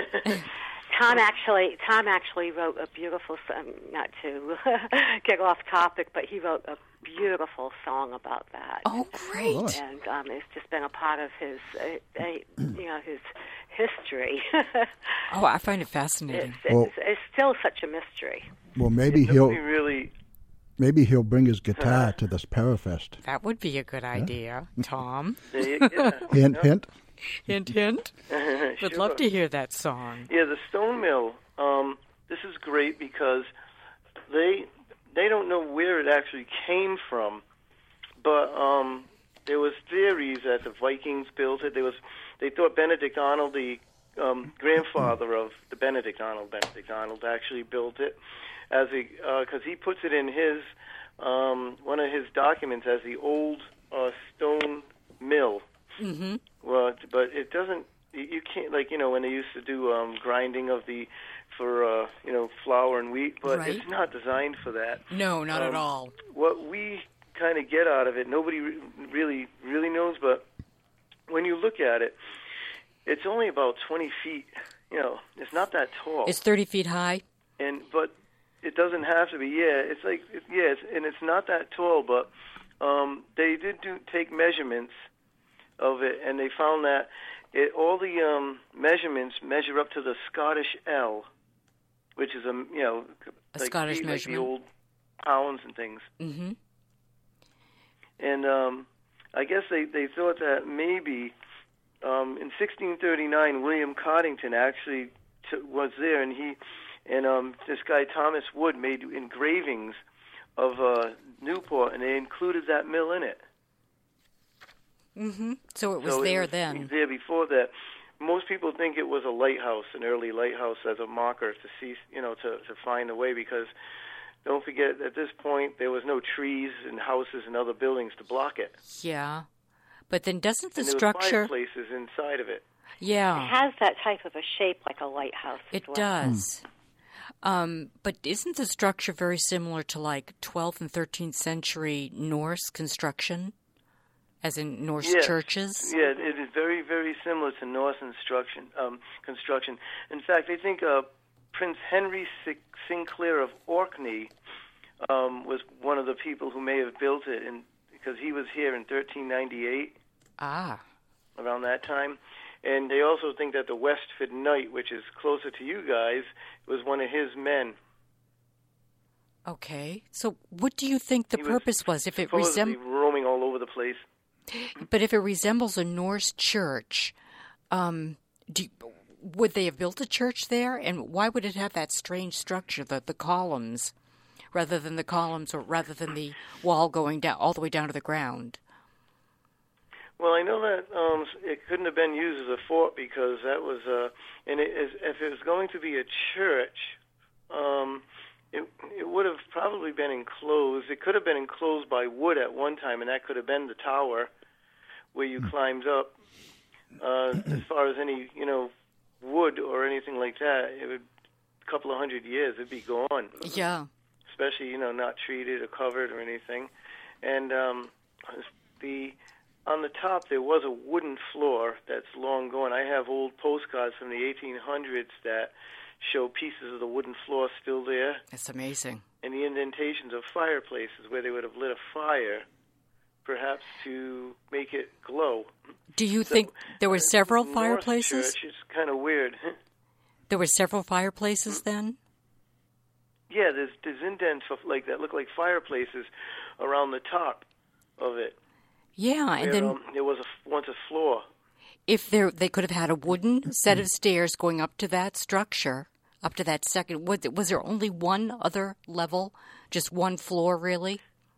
Tom actually, Tom actually wrote a beautiful song. Not to get off topic, but he wrote a beautiful song about that. Oh, great. Really? And um, it's just been a part of his, uh, uh, you know, his history. Oh, I find it fascinating. it's, Well- it's, it's still such a mystery. Well, maybe Nobody he'll really, Maybe he'll bring his guitar to this Parafest. That would be a good idea, Tom. There you go. Hint, hint. Hint, hint. Would Sure. love to hear that song. Yeah, the stone mill. Um, this is great because they they don't know where it actually came from, but um, there was theories that the Vikings built it. There was they thought Benedict Arnold, the um, grandfather of the Benedict Arnold, Benedict Arnold actually built it as a because he puts it in his um, one of his documents as the old uh, stone mill. Mm-hmm. Well, but it doesn't. You you can't like you know when they used to do um, grinding of the for uh, you know flour and wheat, but Right. it's not designed for that. No, not at Um, all. What we kind of get out of it, nobody re- really really knows, but when you look at it, it's only about twenty feet. You know, it's not that tall, It's thirty feet high. and but it doesn't have to be. Yeah, it's like it, yeah, it's, and it's not that tall, but um, they did do take measurements of it, and they found that it, all the um, measurements measure up to the Scottish L, which is a you know A like, Scottish feet, measurement. like the old pounds and things. Mm-hmm. And um, I guess they, they thought that maybe um, in sixteen thirty-nine William Coddington actually t- was there, and he and um, this guy Thomas Wood made engravings of uh, Newport, and they included that mill in it. Mm-hmm. So it was So there it was then. There before that. Most people think it was a lighthouse, an early lighthouse, as a marker to see, you know, to, to find a way. Because don't forget, at this point, there was no trees and houses and other buildings to block it. Yeah. But then doesn't the and there structure... was fireplaces inside of it. It Yeah, has that type of a shape like a lighthouse. it as well. does. Um, but isn't the structure very similar to like twelfth and thirteenth century Norse construction? As in Norse Yes. churches? Yeah, it is very, very similar to Norse instruction, um, construction. In fact, I think uh, Prince Henry Sin- Sinclair of Orkney um, was one of the people who may have built it, and because he was here in thirteen ninety-eight, Ah, around that time. And they also think that the Westford Knight, which is closer to you guys, was one of his men. okay. So what do you think the He was purpose was? If it supposedly resem- roaming all over the place. But if it resembles a Norse church, um, do you, would they have built a church there? And why would it have that strange structure, the, the columns, rather than the columns or rather than the wall going down all the way down to the ground? Well, I know that um, it couldn't have been used as a fort because that was, uh, and it is, if it was going to be a church, um, it it would have probably been enclosed. It could have been enclosed by wood at one time, and that could have been the tower where you climbed up. Uh, as far as any, you know, wood or anything like that, it would a couple of hundred years, it'd be gone. Yeah. Especially, you know, not treated or covered or anything. And um, the on the top there was a wooden floor that's long gone. I have old postcards from the eighteen hundreds that show pieces of the wooden floor still there, That's amazing. and the indentations of fireplaces where they would have lit a fire, perhaps to make it glow. Do you So, think there were several North fireplaces? Church is kind of weird. There were several fireplaces then? Yeah, there's there's indents of, like that look like fireplaces around the top of it. Yeah, and Where, then um, there was a, once a floor. if there they could have had a wooden set of stairs going up to that structure, up to that second. Was, was there only one other level, just one floor, really?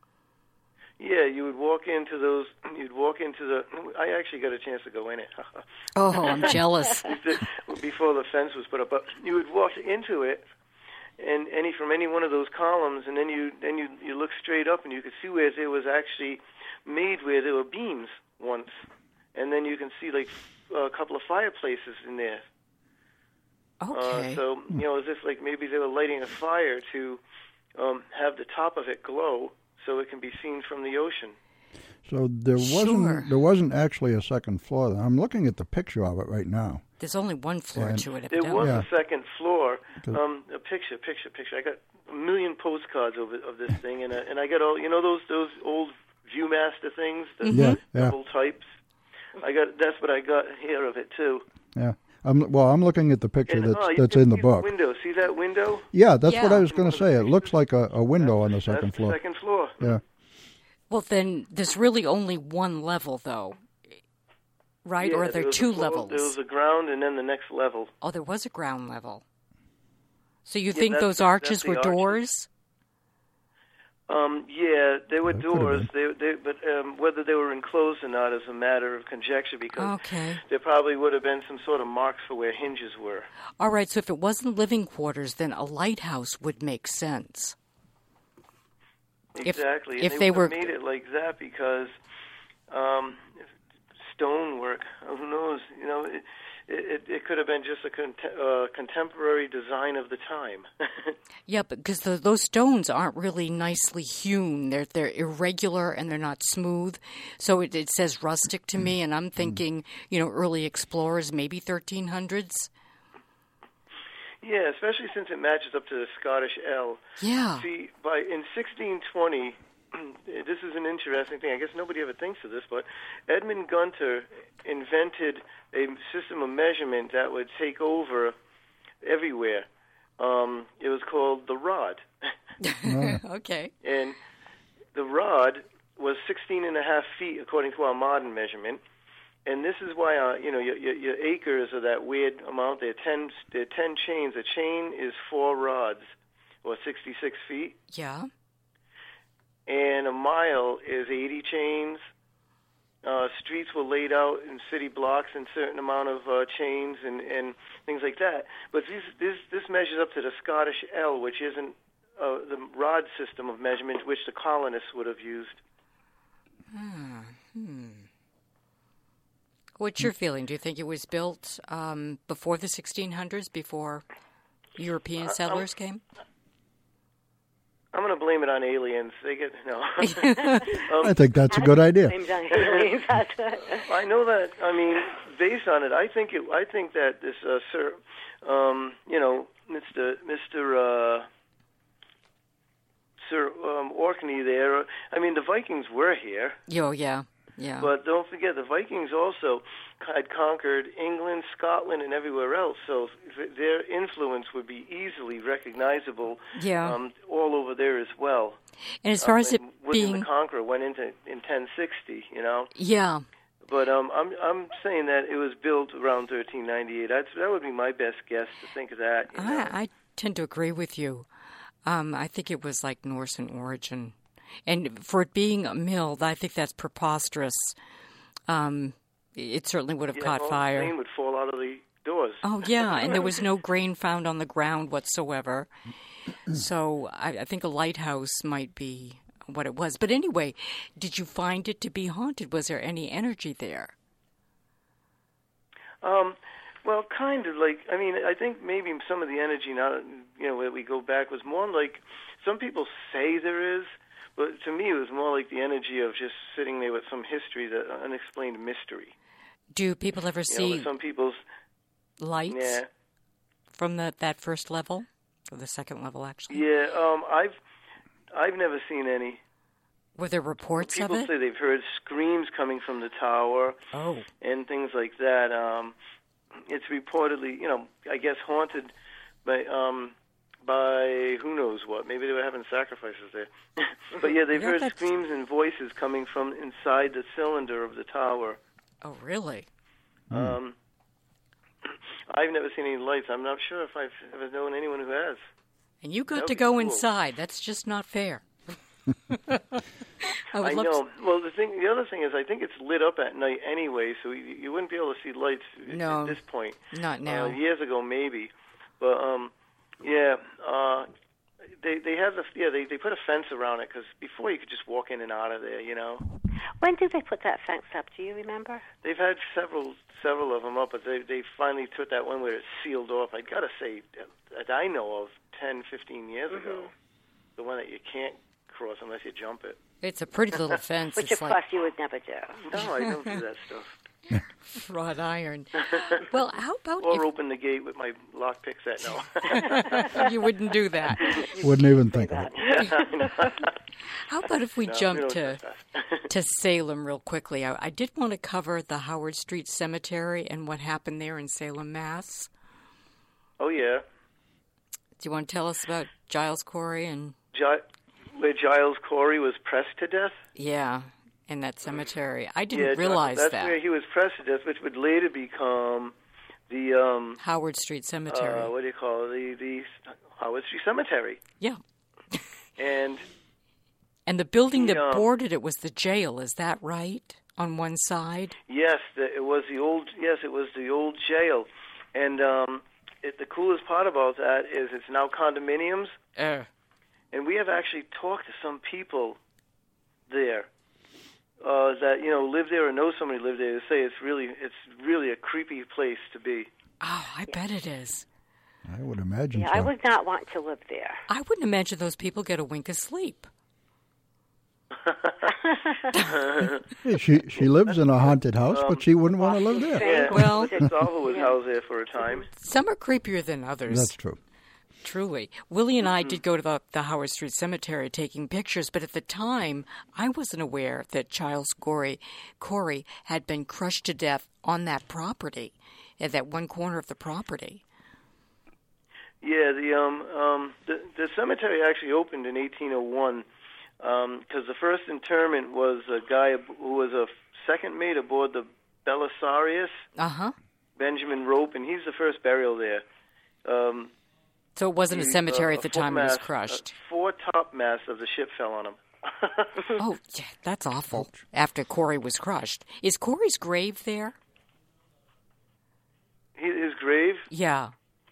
Yeah, you would walk into those. You'd walk into the. I actually got a chance to go in it Oh, I'm jealous. before the fence was put up. But you would walk into it, and any from any one of those columns, and then you then you you look straight up, and you could see where there was actually made where there were beams once, and then you can see like a couple of fireplaces in there. Okay. Uh, so you know, as if like maybe they were lighting a fire to um, have the top of it glow, so it can be seen from the ocean. So there wasn't Sure. there wasn't actually a second floor. I'm looking at the picture of it right now. There's only one floor And to it, There evidently. was Yeah. a second floor. Good. Um, a picture, picture, picture. I got a million postcards of it, of this thing, and uh, and I got all you know those those old ViewMaster things, the Yeah, yeah. double types. I got that's what I got here of it too. Yeah, I'm, well, I'm looking at the picture And, that's, oh, you that's can in the see book. window. See that window? Yeah, that's what Yeah. I was going to say. It looks like a, a window on the That's second the floor. second floor. Yeah. Well, then there's really only one level, though, right? Yeah, or are there was two a floor- levels? There was a ground and then the next level. Oh, there was a ground level. So you Yeah, think that's those the- arches that's the were arches. doors? Um, yeah, they were That could've doors. They, they, but um, whether they were enclosed or not is a matter of conjecture because Okay. there probably would have been some sort of marks for where hinges were. All right, so if it wasn't living quarters, then a lighthouse would make sense. If- Exactly. if and they they, were- made it like that because um, stonework. Who knows? You know, it, it, it could have been just a cont- uh, contemporary design of the time. Yeah, because the, those stones aren't really nicely hewn. They're they're irregular and they're not smooth. So it, it says rustic to me, and I'm thinking, you know, early explorers, maybe thirteen hundreds. Yeah, especially since it matches up to the Scottish L. Yeah. See, by in sixteen twenty, this is an interesting thing. I guess nobody ever thinks of this, but Edmund Gunter invented a system of measurement that would take over everywhere. Um, it was called the rod. Okay. And the rod was sixteen and a half feet according to our modern measurement. And this is why, uh, you know, your, your, your acres are that weird amount. They're ten, they're ten chains. A chain is four rods, or sixty-six feet. Yeah. And a mile is eighty chains. Uh, streets were laid out in city blocks in certain amount of uh, chains and, and things like that. But this, this, this measures up to the Scottish L, which isn't uh, the rod system of measurement which the colonists would have used. Hmm. What's your feeling? Do you think it was built um, before the sixteen hundreds, before European settlers came? I'm going to blame it on aliens. They get no. I think that's a good idea. Blamed on aliens. That's it. I know that. I mean, based on it, I think it. I think that this uh, Sir, um, you know, Mister Mister Uh, Sir um, Orkney there. uh, I mean, the Vikings were here, Oh, yeah. Yeah. but don't forget the Vikings also had conquered England, Scotland, and everywhere else. So th- their influence would be easily recognizable. Yeah. Um, all over there as well. and as far Um, as it and William being... the Conqueror went into in ten sixty. You know. Yeah. But um, I'm I'm saying that it was built around thirteen ninety-eight. That's, that would be my best guess to think of that. You know? I, I tend to agree with you. Um, I think it was like Norse in origin. And for it being a mill, I think that's preposterous. Um, it certainly would have yeah, caught all fire. The grain would fall out of the doors. Oh, yeah, and there was no grain found on the ground whatsoever. So I, I think a lighthouse might be what it was. But anyway, did you find it to be haunted? Was there any energy there? Um, well, kind of like, I mean, I think maybe some of the energy now, you know, where we go back was more like, some people say there is, but to me it was more like the energy of just sitting there with some history, that unexplained mystery. Do people ever You see know, some people's, lights yeah, from the, that first level? Or the second level, actually? yeah, um, I've, I've never seen any. Were there reports People of it? say they've heard screams coming from the tower. Oh. And things like that. Um, it's reportedly, you know, I guess haunted by um, by who knows what. Maybe they were having sacrifices there. But yeah, they've Yeah, heard that's- screams and voices coming from inside the cylinder of the tower. Oh, really? Um, I've never seen any lights. I'm not sure if I've ever known anyone who has. And you got That to would be go cool. inside. That's just not fair. I would I love know. to... Well, the thing, the other thing is, I think it's lit up at night anyway, so you, you wouldn't be able to see lights No. at this point. Not now. Uh, years ago, maybe, but um, yeah, uh, they they have the yeah they they put a fence around it because before you could just walk in and out of there, you know. When did they put that fence up? Do you remember? They've had several several of them up, but they they finally took that one where it's sealed off. I gotta say that I know of ten, fifteen years Mm-hmm. ago, the one that you can't cross unless you jump it. It's a pretty little fence. Which, It's of like, course, you would never do. No, I don't do that stuff. Wrought iron. Well, how about Or if open the gate with my lockpick set. No. you wouldn't do that? Wouldn't even think of it. How about if we No, jump we to don't trespass. to Salem real quickly? I, I did want to cover the Howard Street Cemetery and what happened there in Salem, Mass. Oh, yeah. Do you want to tell us about Giles Corey and Gi- where Giles Corey was pressed to death? yeah, in that cemetery? I didn't yeah, realize that's that. where he was pressed to death, which would later become the um, Howard Street Cemetery. uh, what do you call it? The the Howard Street Cemetery. yeah. And And the building that Yeah. bordered it was the jail, is that right? On one side? yes, the, it was the old. Yes, it was the old jail. And um, it, the coolest part about that is it's now condominiums. Uh, And we have actually talked to some people there uh, that you know live there or know somebody lived there. They say it's really it's really a creepy place to be. oh, I bet it is. I would imagine Yeah, so. I would not want to live there. I wouldn't imagine those people get a wink of sleep. Hey, she she lives in a haunted house, but she wouldn't want to live there. Yeah, Well- Salva was housed there for a time. Some are creepier than others. That's true. Truly. Willie and I did go to the, the Howard Street Cemetery taking pictures, but at the time, I wasn't aware that Giles Corey, Corey had been crushed to death on that property, at that one corner of the property. Yeah, the um um the, the cemetery actually opened in eighteen oh one because the first interment was a guy who was a second mate aboard the Belisarius, Uh-huh. Benjamin Rope, and he's the first burial there. Um, So it wasn't a he, cemetery uh, at the a time it was foremast- crushed. Uh, four topmasts of the ship fell on him. Oh, yeah, that's awful. After Corey was crushed. Is Corey's grave there? His his grave? Yeah.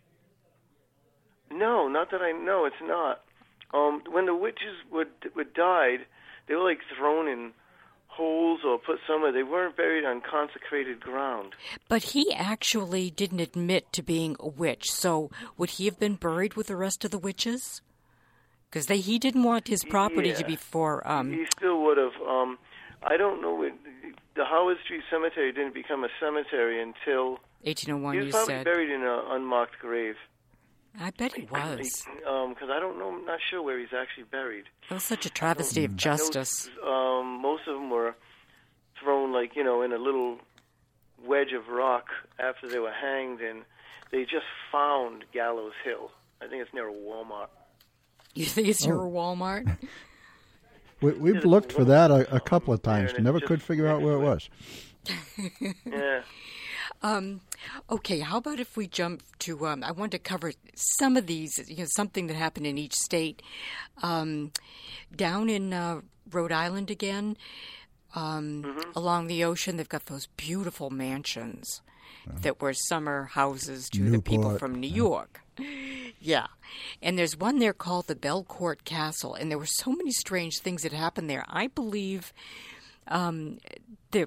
No, not that I know. It's not. Um, when the witches would would died, they were like thrown in holes or put somewhere. They weren't buried on consecrated ground. But he actually didn't admit to being a witch, so would he have been buried with the rest of the witches? Because they he didn't want his property to Yeah. be for... Um, He still would have. Um, I don't know. It, the Howard Street Cemetery didn't become a cemetery until eighteen oh one, he was you probably said. buried in an unmarked grave. I bet he was. Because I don't know. I'm not sure where he's actually buried. That was such a travesty of justice. Um, most of them were thrown, like, you know, in a little wedge of rock after they were hanged, and they just found Gallows Hill. I think it's near a Walmart. You think it's your Oh. Walmart? We, we've looked for that a, a couple of times. Yeah, and Never it's could just figure out where it was. Yeah. Um, okay, how about if we jump to, um, I wanted to cover some of these, you know, something that happened in each state. Um, down in uh, Rhode Island again, um, Mm-hmm. along the ocean, they've got those beautiful mansions that were summer houses to the people Newport, from New yeah. York. Yeah. And there's one there called the Belcourt Castle, and there were so many strange things that happened there. I believe um, the,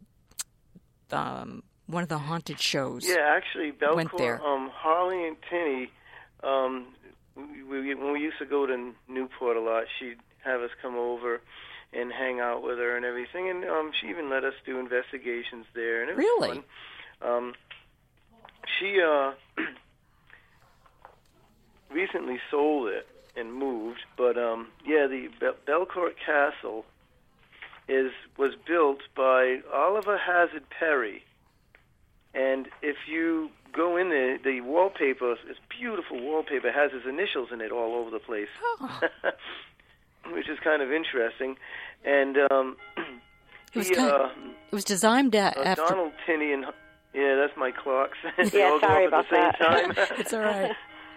um, one of the haunted shows. Yeah, actually, Went there. Belcourt, um, Harley and Tinny, um, we, we, when we used to go to Newport a lot, she'd have us come over and hang out with her and everything, and um, she even let us do investigations there, and it was Really? fun. Um, she uh, recently sold it and moved, but um, yeah, the Bel- Belcourt Castle is was built by Oliver Hazard Perry. And if you go in there, the wallpaper, it's beautiful wallpaper, has his initials in it all over the place, Oh. which is kind of interesting. And um, It was he, kind uh, of, it was designed a- uh, after. Donald Tinney and yeah, that's my clocks. They Yeah, all go sorry up at the about same that. time. It's all right.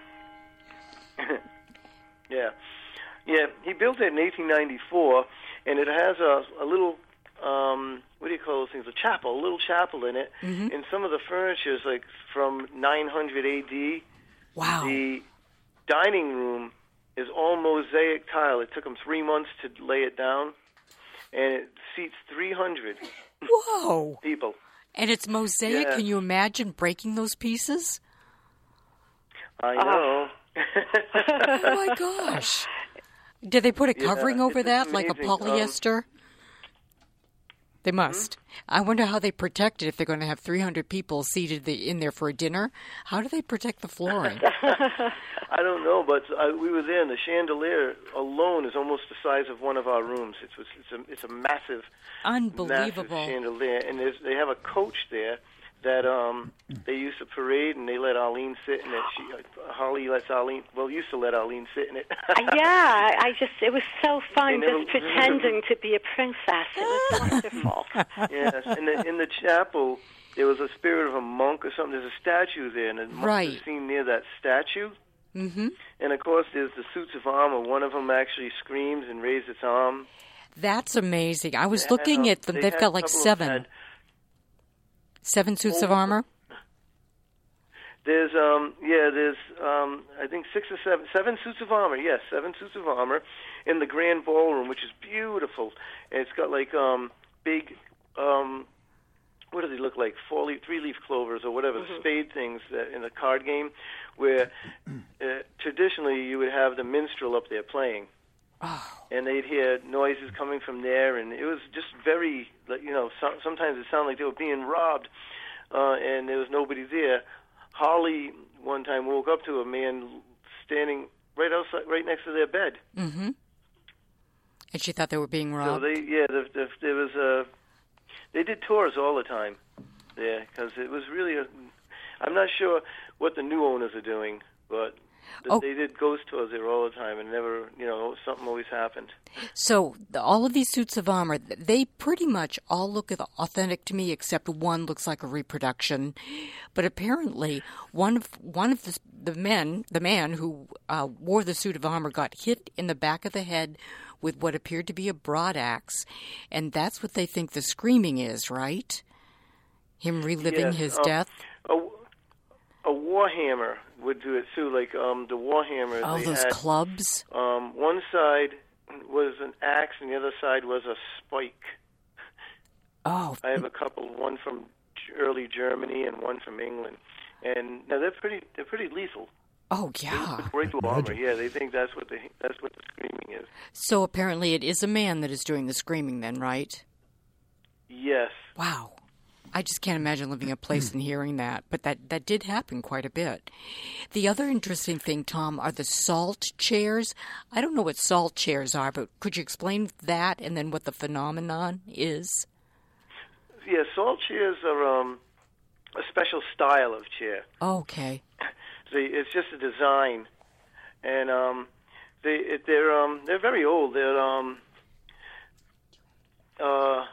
Yeah, yeah. He built it in eighteen ninety-four, and it has a, a little um, what do you call those things? A chapel, a little chapel in it. Mhm. And some of the furniture is like from nine hundred A D. Wow. The dining room is all mosaic tile. It took them three months to lay it down, and it seats three hundred Whoa. people. And it's mosaic. Yeah. Can you imagine breaking those pieces? I know. Oh, my gosh. Did they put a Yeah, covering over it's that, like a amazing. Um, polyester? They must. I wonder how they protect it if they're going to have three hundred people seated the, in there for a dinner. How do they protect the flooring? I don't know, but uh, we were there, and the chandelier alone is almost the size of one of our rooms. It's, it's, a, it's a massive, Unbelievable. massive chandelier, and there's, they have a coach there that um, they used to parade, and they let Arlene sit in it. She, uh, Holly lets Arlene, well, used to let Arlene sit in it. Yeah, I just, it was so fun They never- just pretending to be a princess. It was wonderful. Yes, in the in the chapel there was a spirit of a monk or something. There's a statue there, and the monk Right. is seen near that statue. Mm-hmm. And of course, there's the suits of armor. One of them actually screams and raises its arm. That's amazing. I was They had, looking um, at them. they They've had got like a couple of- seven. had- Seven suits of Oh, armor? There's um yeah there's um I think six or seven seven suits of armor. Yes, seven suits of armor in the grand ballroom, which is beautiful. And it's got like um big um what do they look like? Four leaf, three leaf clovers or whatever, Mm-hmm. spade things that in a card game, where uh, traditionally you would have the minstrel up there playing. Oh, And they'd hear noises coming from there, and it was just very, like, you know, so, sometimes it sounded like they were being robbed, uh, and there was nobody there. Holly one time woke up to a man standing right outside, right next to their bed. mm-hmm. And she thought they were being So robbed. they, yeah, the, the, there was a, they did tours all the time there because it was really a. I'm not sure what the new owners are doing, but. Oh. They did ghost tours there all the time, and never, you know, something always happened. So the, all of these suits of armor, they pretty much all look authentic to me, except one looks like a reproduction. But apparently, one of one of the, the men, the man who uh, wore the suit of armor, got hit in the back of the head with what appeared to be a broad axe, and that's what they think the screaming is, right? Him reliving Yes, his um, death. A, a warhammer would do it too. Like um, the warhammer, Oh, they those had clubs. um, one side was an axe, and the other side was a spike. Oh, I have a couple, one from early Germany and one from England, and now they're pretty, they're pretty lethal. oh yeah. They break through armor. Yeah, they think that's what the that's what the screaming is. So apparently, it is a man that is doing the screaming, then, right? Yes. Wow. I just can't imagine living in a place and hearing that, but that, that did happen quite a bit. The other interesting thing, Tom, are the salt chairs. I don't know what salt chairs are, but could you explain that and then what the phenomenon is? Yeah, salt chairs are um, a special style of chair. Okay. They, it's just a design, and um, they it, they're um, they're very old. They're um, uh,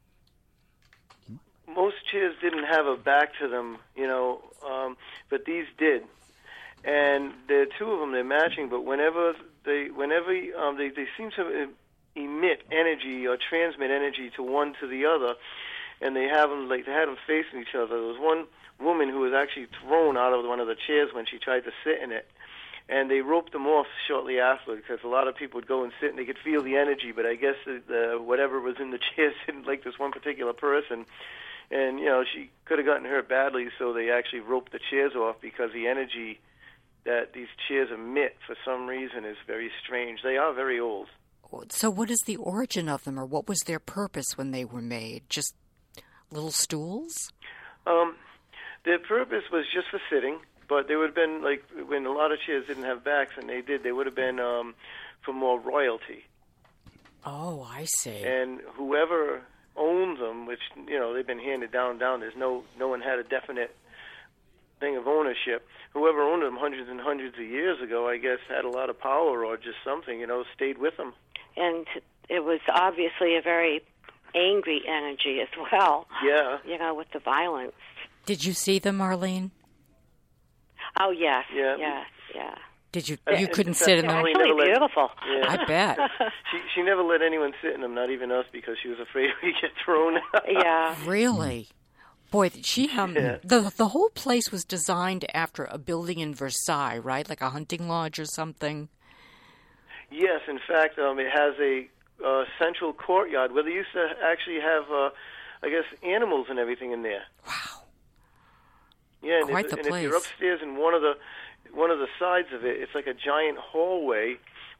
most chairs didn't have a back to them, you know, um, but these did. And there are two of them. They're matching, but whenever they whenever um, they they seem to emit energy or transmit energy to one to the other, and they have them like they had them facing each other. There was one woman who was actually thrown out of one of the chairs when she tried to sit in it, and they roped them off shortly after because a lot of people would go and sit and they could feel the energy, but I guess the, the whatever was in the chairs didn't like this one particular person, and you know she could have gotten hurt badly, so they actually roped the chairs off because the energy that these chairs emit for some reason is very strange. They are very old. So what is the origin of them, or what was their purpose when they were made? Just little stools? Um, their purpose was just for sitting, but they would have been, like, when a lot of chairs didn't have backs, and they did, they would have been um, for more royalty. Oh, I see. And whoever owned them, which, you know, they've been handed down, down, there's no, no one had a definite thing of ownership. Whoever owned them hundreds and hundreds of years ago, I guess, had a lot of power or just something, you know, stayed with them. And it was obviously a very angry energy as well. Yeah. You know, with the violence. Did you see them, Arlene? Oh, yes. Yeah. Yes, yeah. Did you? Uh, You in couldn't fact, sit in them? Arlene Actually never let- beautiful. Yeah. I bet. She she never let anyone sit in them, not even us, because she was afraid we'd get thrown. Yeah. Really? Boy, she um Yeah. the the whole place was designed after a building in Versailles, right? Like a hunting lodge or something. Yes, in fact, um, it has a uh, central courtyard where they used to actually have, uh, I guess, animals and everything in there. Wow. Yeah, and, Quite if, the and if you're place. upstairs in one of the one of the sides of it, it's like a giant hallway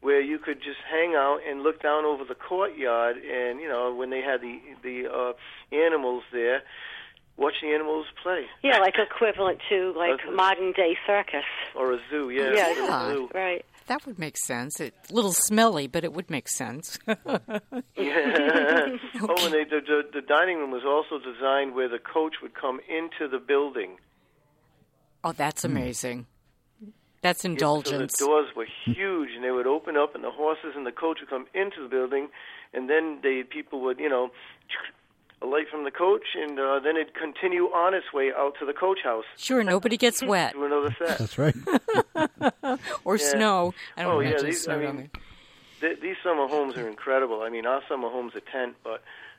where you could just hang out and look down over the courtyard, and you know when they had the the uh, animals there, watch the animals play. Yeah, like equivalent to like Uh, modern day circus. Or a zoo, yeah. Yeah, or a Yeah. zoo. Right. That would make sense. It's a little smelly, but it would make sense. Yeah. Oh, and they, the, the the dining room was also designed where the coach would come into the building. Oh, that's amazing. That's Yeah, indulgence. so the doors were huge, and they would open up, and the horses and the coach would come into the building, and then they people would, you know, alight from the coach, and uh, then it'd continue on its way out to the coach house Sure, nobody gets wet. to another set. That's right. Or Yeah. snow. I don't Oh, yeah, imagine these- snow I down mean, there. Th- these summer homes are incredible. I mean, our summer home's a tent, but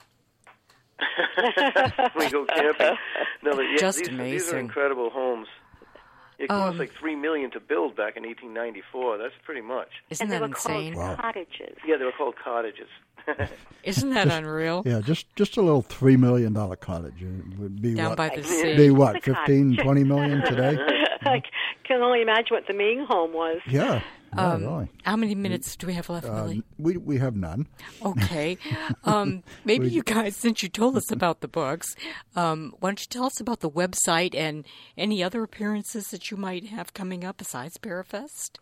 we go camping. No, but yeah, Just these, these are amazing. incredible homes. It cost Um, like three million to build back in eighteen ninety-four. That's pretty much. Isn't and they that were insane? called Wow. cottages. Yeah, they were called cottages. Isn't that unreal? Yeah, just just a little three million dollar cottage. It would be Down what? by the Yeah. sea. Be what? It's a Fifteen, cottage. twenty million today? I can only imagine what the main home was. Yeah. Yeah, Um, really. How many minutes do we have left, Uh, Millie? we we have none. Okay. Um, maybe We- you guys, since you told us about the books, um, why don't you tell us about the website and any other appearances that you might have coming up besides Parafest?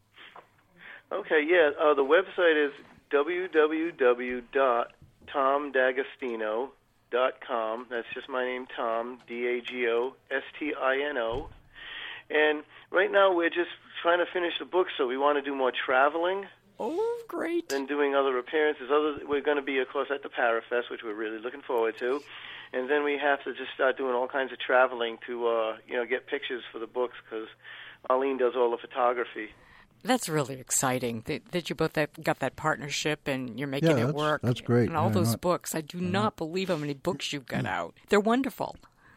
Okay, yeah. Uh, the website is w w w dot tom d'agostino dot com. That's just my name, Tom, D A G O S T I N O. And right now we're just trying to finish the book, so we want to do more traveling Oh, great. than doing other appearances. Other, we're going to be, of course, at the Parafest, which we're really looking forward to. And then we have to just start doing all kinds of traveling to, uh, you know, get pictures for the books, because Arlene does all the photography. That's really exciting that, that you both have got that partnership and you're making Yeah, it that's- work. that's great. And all Yeah, those not- books. I do not believe how many books you've got out. They're wonderful.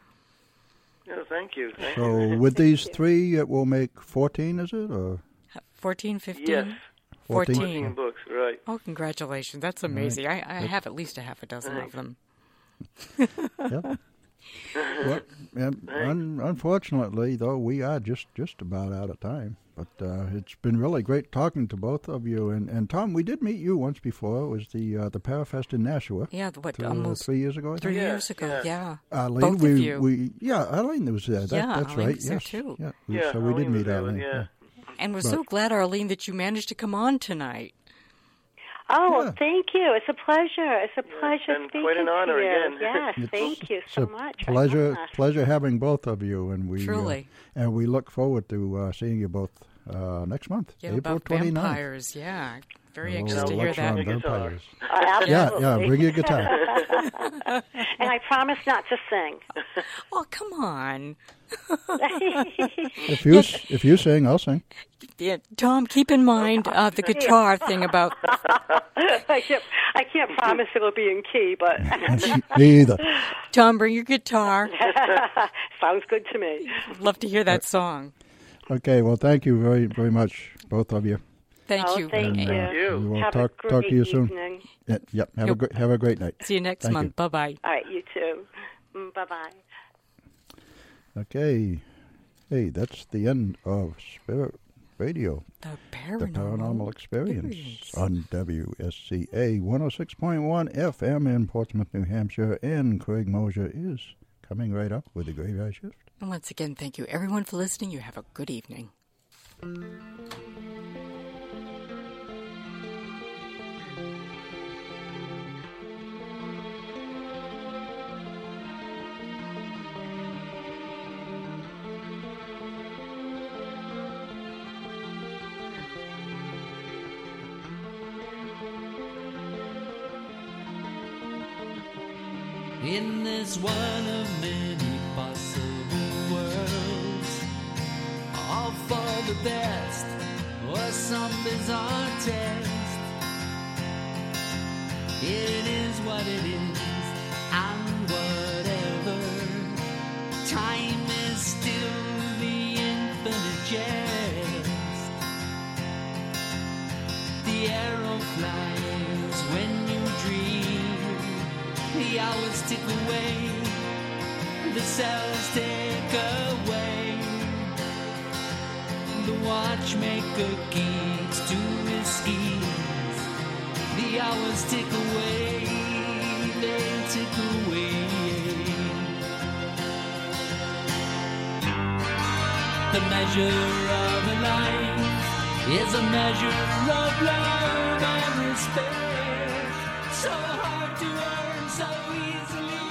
Yeah, thank you. Thank So you. with these three, it will make fourteen, is it? Or fourteen, fifteen? Yes. fourteen? fourteen books, right. Oh, congratulations. That's amazing. I, I have at least a half a dozen of Thanks. them. Yep. Well, and un- unfortunately, though, we are just, just about out of time. But uh, it's been really great talking to both of you. And, and Tom, we did meet you once before. It was the uh, the Parafest in Nashua. Yeah, what, Two- almost three years ago, I three think. Yeah, years ago. yeah. Yeah. Arlene, Both of we, you. we yeah, Arlene was there. That, Yeah, that's Arlene right. was there yes. too. Yeah, Yeah, so we did Arlene was meet there, Arlene. yeah. And we're But- so glad, Arlene, that you managed to come on tonight. Oh, Yeah. thank you. It's a pleasure. It's a pleasure been speaking quite an honor to you. again. Yes, It's- thank you It's so a much. pleasure, Ah. pleasure having both of you, and we uh, Truly. and we look forward to uh, seeing you both uh, next month, Yeah, April about twenty-ninth. vampires. Yeah. Very Oh, anxious to hear lecture on that. Guitar. vampires. Uh, Yeah, absolutely. yeah, bring your guitar. And I promise not to sing. Oh, come on. If you if you sing, I'll sing. Yeah, Tom, keep in mind uh, the guitar thing about... I can't. I can't promise it'll be in key, but Me either. Tom, bring your guitar. sounds good to me. Love to hear that song. Okay, well, thank you very very much, both of you. Thank Oh, you. thank And, you. uh, you. we will Have talk a great talk to you soon. evening. Yeah, yep. Have a Yep. great have a great night. See you next Thank month. Bye-bye. All right, you too. Mm, bye-bye. Okay. Hey, that's the end of Spirit Radio, The the paranormal, Paranormal Experience, Experience. on W S C A one oh six point one F M in Portsmouth, New Hampshire, and Craig Mosier is coming right up with the Graveyard Shift. And once again, thank you everyone for listening. You have a good evening. In this one of many possible worlds, all for the best or some bizarre test. It is what it is, and whatever. Time is still the infinite jest. The arrow flies when you dream. The hours tick away, the cells take away. The watchmaker keeps it's too risky. The hours tick away, they tick away. The measure of a life is a measure of love and respect. So hard to earn, so easily